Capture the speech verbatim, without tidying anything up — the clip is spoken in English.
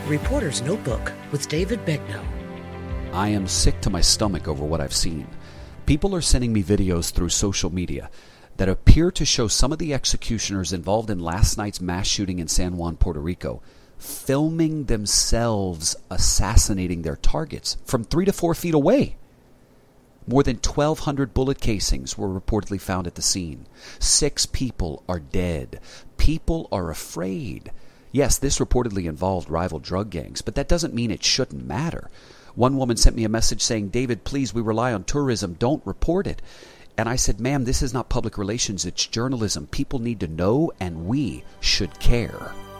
Reporter's Notebook with David Begnaud. I am sick to my stomach over what I've seen. People are sending me videos through social media that appear to show some of the executioners involved in last night's mass shooting in San Juan, Puerto Rico, filming themselves assassinating their targets from three to four feet away. More than twelve hundred bullet casings were reportedly found at the scene. Six people are dead. People are afraid. Yes, this reportedly involved rival drug gangs, but that doesn't mean it shouldn't matter. One woman sent me a message saying, "David, please, we rely on tourism. Don't report it." And I said, "Ma'am, this is not public relations. It's journalism. People need to know, and we should care."